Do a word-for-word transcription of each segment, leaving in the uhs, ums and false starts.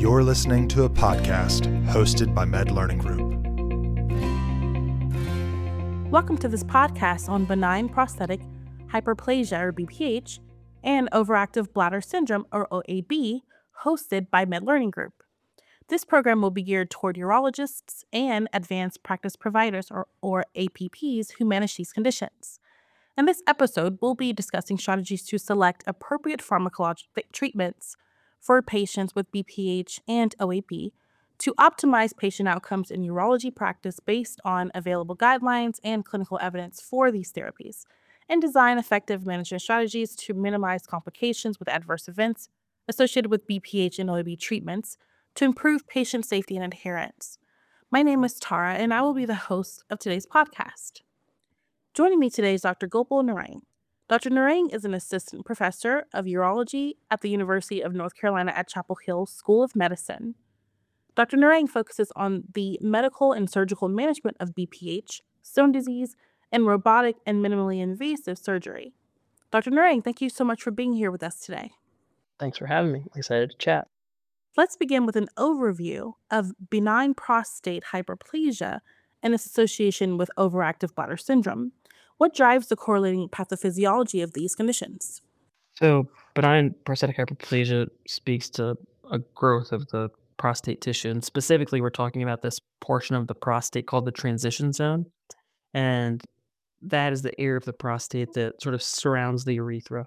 You're listening to a podcast hosted by Med Learning Group. Welcome to this podcast on benign prostatic hyperplasia, or B P H, and overactive bladder syndrome, or O A B, hosted by Med Learning Group. This program will be geared toward urologists and advanced practice providers, or, or A P Ps, who manage these conditions. In this episode, we'll be discussing strategies to select appropriate pharmacologic treatments for patients with B P H and O A B to optimize patient outcomes in urology practice based on available guidelines and clinical evidence for these therapies, and design effective management strategies to minimize complications with adverse events associated with B P H and O A B treatments to improve patient safety and adherence. My name is Tara, and I will be the host of today's podcast. Joining me today is Doctor Gopal Narang. Doctor Narang is an assistant professor of urology at the University of North Carolina at Chapel Hill School of Medicine. Doctor Narang focuses on the medical and surgical management of B P H, stone disease, and robotic and minimally invasive surgery. Doctor Narang, thank you so much for being here with us today. Thanks for having me. I'm excited to chat. Let's begin with an overview of benign prostate hyperplasia and its association with overactive bladder syndrome. What drives the correlating pathophysiology of these conditions? So, benign prostatic hyperplasia speaks to a growth of the prostate tissue. And specifically, we're talking about this portion of the prostate called the transition zone. And that is the area of the prostate that sort of surrounds the urethra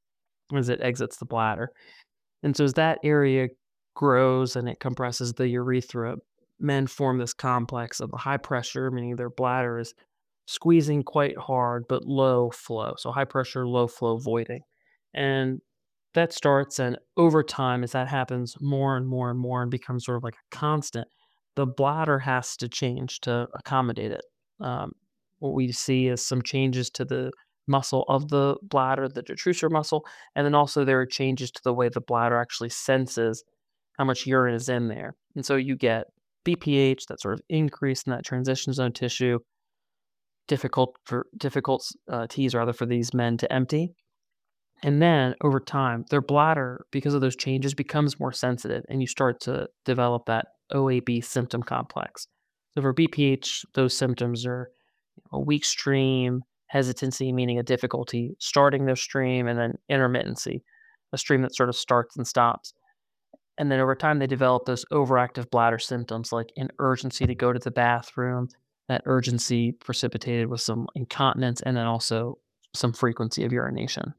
as it exits the bladder. And so, as that area grows and it compresses the urethra, men form this complex of high pressure, meaning their bladder is squeezing quite hard, but low flow. So high pressure, low flow voiding. And that starts, and over time, as that happens more and more and more and becomes sort of like a constant, the bladder has to change to accommodate it. Um, what we see is some changes to the muscle of the bladder, the detrusor muscle, and then also there are changes to the way the bladder actually senses how much urine is in there. And so you get B P H, that sort of increase in that transition zone tissue, difficult for difficult uh, teas rather for these men to empty. And then over time, their bladder, because of those changes, becomes more sensitive, and you start to develop that O A B symptom complex. So for B P H, those symptoms are a weak stream, hesitancy, meaning a difficulty starting their stream, and then intermittency, a stream that sort of starts and stops. And then over time, they develop those overactive bladder symptoms like an urgency to go to the bathroom, that urgency precipitated with some incontinence, and then also some frequency of urination.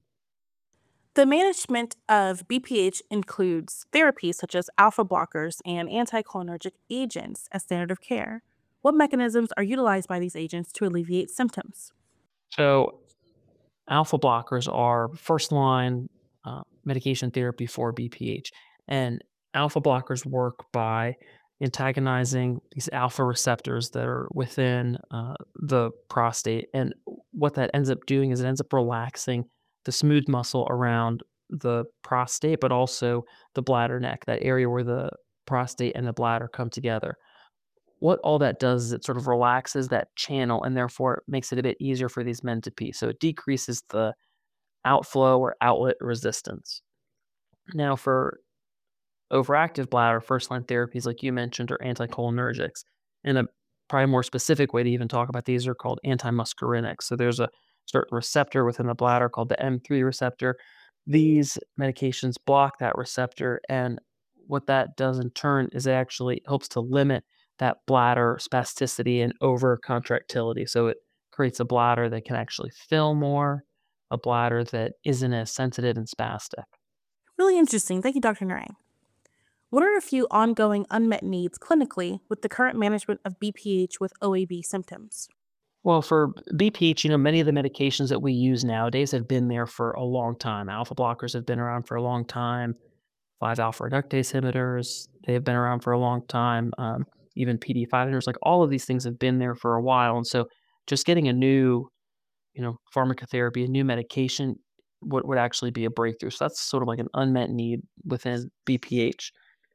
The management of B P H includes therapies such as alpha blockers and anticholinergic agents as standard of care. What mechanisms are utilized by these agents to alleviate symptoms? So, alpha blockers are first line uh, medication therapy for B P H. And alpha blockers work by antagonizing these alpha receptors that are within uh, the prostate. And what that ends up doing is it ends up relaxing the smooth muscle around the prostate, but also the bladder neck, that area where the prostate and the bladder come together. What all that does is it sort of relaxes that channel, and therefore it makes it a bit easier for these men to pee. So it decreases the outflow or outlet resistance. Now, for overactive bladder, first line therapies, like you mentioned, are anticholinergics. And a probably more specific way to even talk about these are called antimuscarinics. So there's a certain receptor within the bladder called the M three receptor. These medications block that receptor, and what that does in turn is it actually helps to limit that bladder spasticity and overcontractility. So it creates a bladder that can actually fill more, a bladder that isn't as sensitive and spastic. Really interesting. Thank you, Doctor Narang. What are a few ongoing unmet needs clinically with the current management of B P H with O A B symptoms? Well, for B P H, you know, many of the medications that we use nowadays have been there for a long time. Alpha blockers have been around for a long time. five alpha reductase inhibitors, they have been around for a long time. Um, even P D E five inhibitors, like all of these things have been there for a while. And so just getting a new, you know, pharmacotherapy, a new medication would, would actually be a breakthrough. So that's sort of like an unmet need within B P H.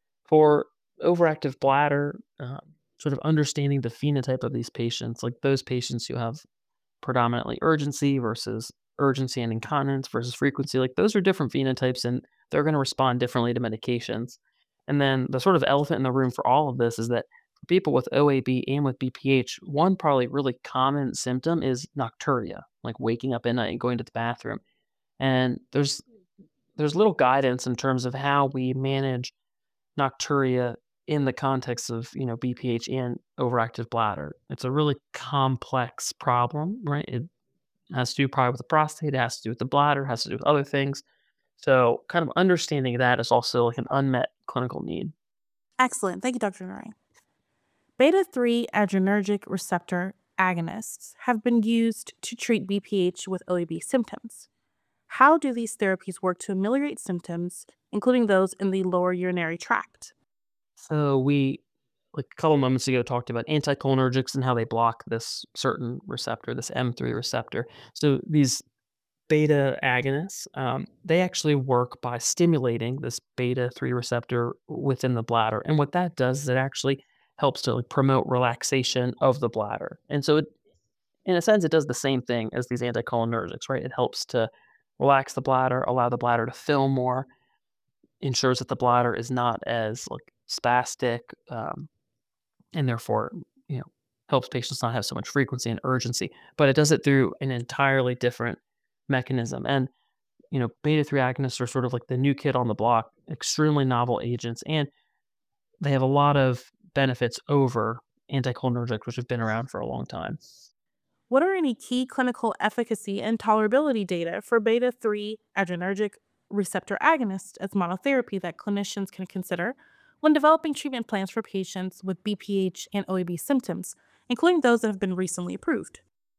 For overactive bladder, uh, sort of understanding the phenotype of these patients, like those patients who have predominantly urgency versus urgency and incontinence versus frequency, like those are different phenotypes and they're going to respond differently to medications. And then the sort of elephant in the room for all of this is that for people with O A B and with B P H, one probably really common symptom is nocturia, like waking up at night and going to the bathroom. And there's there's little guidance in terms of how we manage nocturia in the context of, you know, B P H and overactive bladder. It's a really complex problem, right? It has to do probably with the prostate, it has to do with the bladder, has to do with other things. So kind of understanding that is also like an unmet clinical need. Excellent. Thank you, Doctor Noreen. Beta three adrenergic receptor agonists have been used to treat B P H with O A B symptoms. How do these therapies work to ameliorate symptoms, including those in the lower urinary tract? So we, like a couple moments ago, talked about anticholinergics and how they block this certain receptor, this M three receptor. So these beta agonists, um, they actually work by stimulating this beta three receptor within the bladder. And what that does is it actually helps to like promote relaxation of the bladder. And so it, in a sense, it does the same thing as these anticholinergics, right? It helps to relax the bladder, allow the bladder to fill more, ensures that the bladder is not as like spastic, um, and therefore, you know, helps patients not have so much frequency and urgency. But it does it through an entirely different mechanism. And you know, beta three agonists are sort of like the new kid on the block, extremely novel agents, and they have a lot of benefits over anticholinergics, which have been around for a long time. What are any key clinical efficacy and tolerability data for beta three adrenergic receptor agonists as monotherapy that clinicians can consider when developing treatment plans for patients with B P H and O A B symptoms, including those that have been recently approved?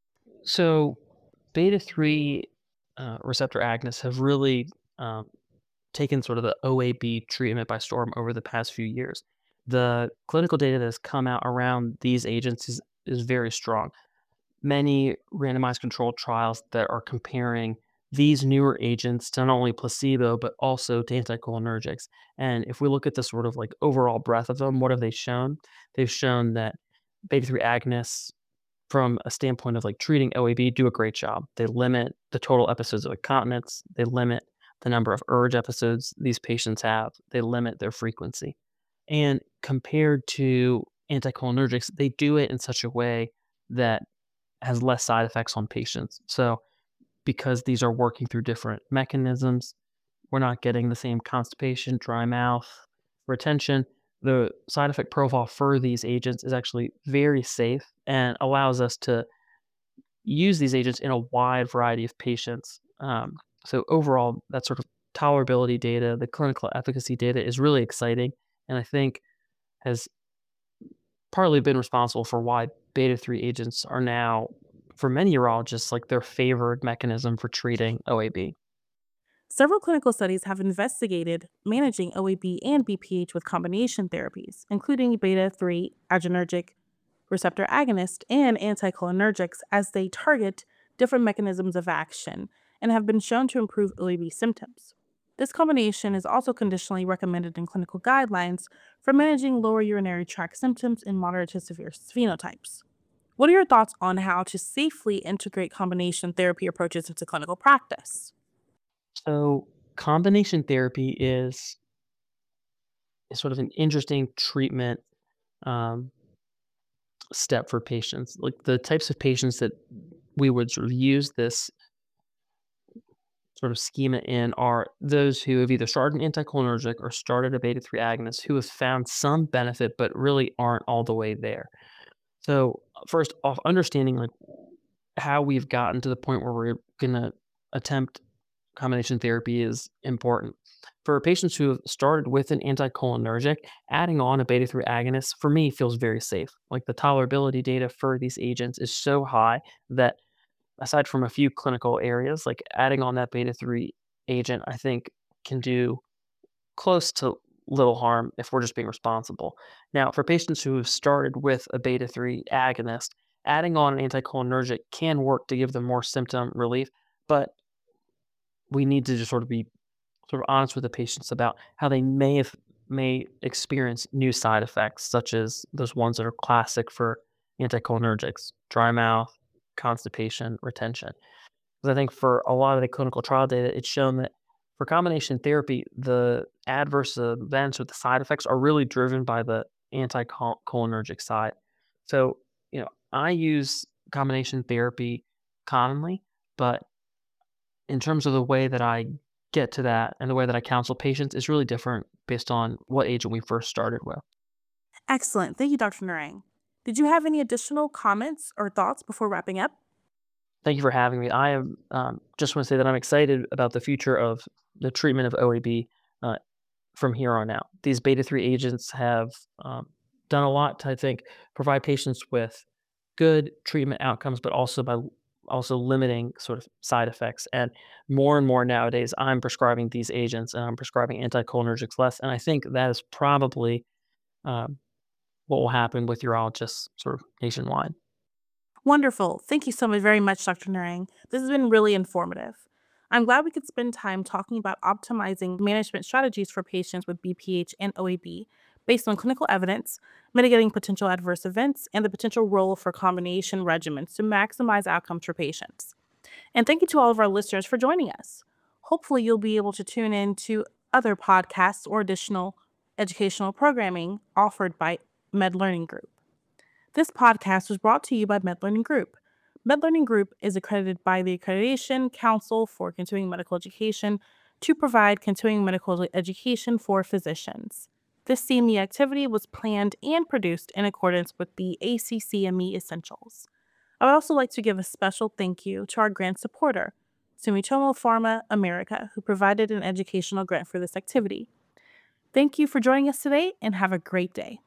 So, beta three uh, receptor agonists have really um, taken sort of the O A B treatment by storm over the past few years. The clinical data that has come out around these agents is, is very strong. Many randomized controlled trials that are comparing these newer agents to not only placebo, but also to anticholinergics. And if we look at the sort of like overall breadth of them, what have they shown? They've shown that beta three agonists, from a standpoint of like treating O A B, do a great job. They limit the total episodes of incontinence, they limit the number of urge episodes these patients have, they limit their frequency. And compared to anticholinergics, they do it in such a way that has less side effects on patients. So, because these are working through different mechanisms, we're not getting the same constipation, dry mouth, retention. The side effect profile for these agents is actually very safe and allows us to use these agents in a wide variety of patients. Um, so, overall, that sort of tolerability data, the clinical efficacy data is really exciting. And I think has partly been responsible for why beta three agents are now, for many urologists, like their favored mechanism for treating O A B. Several clinical studies have investigated managing O A B and B P H with combination therapies, including beta three adrenergic receptor agonist and anticholinergics, as they target different mechanisms of action and have been shown to improve O A B symptoms. This combination is also conditionally recommended in clinical guidelines for managing lower urinary tract symptoms in moderate to severe phenotypes. What are your thoughts on how to safely integrate combination therapy approaches into clinical practice? So, combination therapy is, is sort of an interesting treatment um, step for patients. Like the types of patients that we would sort of use this sort of schema in are those who have either started an anticholinergic or started a beta three agonist who have found some benefit but really aren't all the way there. So, first off, understanding like how we've gotten to the point where we're going to attempt combination therapy is important. For patients who have started with an anticholinergic, adding on a beta three agonist for me feels very safe. Like the tolerability data for these agents is so high that aside from a few clinical areas, like adding on that beta three agent, I think can do close to little harm if we're just being responsible. Now, for patients who have started with a beta three agonist, adding on an anticholinergic can work to give them more symptom relief, but we need to just sort of be sort of honest with the patients about how they may have may experience new side effects, such as those ones that are classic for anticholinergics: dry mouth, constipation, retention. Because I think for a lot of the clinical trial data, it's shown that For combination therapy, the adverse events or the side effects are really driven by the anticholinergic side. So, you know, I use combination therapy commonly, but in terms of the way that I get to that and the way that I counsel patients is really different based on what agent we first started with. Excellent. Thank you, Doctor Narang. Did you have any additional comments or thoughts before wrapping up? Thank you for having me. I am um, just want to say that I'm excited about the future of the treatment of O A B uh, from here on out. These beta three agents have um, done a lot to, I think, provide patients with good treatment outcomes, but also by also limiting sort of side effects. And more and more nowadays, I'm prescribing these agents and I'm prescribing anticholinergics less. And I think that is probably um, what will happen with urologists sort of nationwide. Wonderful. Thank you so much very much, Doctor Narang. This has been really informative. I'm glad we could spend time talking about optimizing management strategies for patients with B P H and O A B based on clinical evidence, mitigating potential adverse events, and the potential role for combination regimens to maximize outcomes for patients. And thank you to all of our listeners for joining us. Hopefully, you'll be able to tune in to other podcasts or additional educational programming offered by MedLearning Group. This podcast was brought to you by MedLearning Group. MedLearning Group is accredited by the Accreditation Council for Continuing Medical Education to provide continuing medical education for physicians. This C M E activity was planned and produced in accordance with the A C C M E Essentials. I would also like to give a special thank you to our grant supporter, Sumitomo Pharma America, who provided an educational grant for this activity. Thank you for joining us today and have a great day.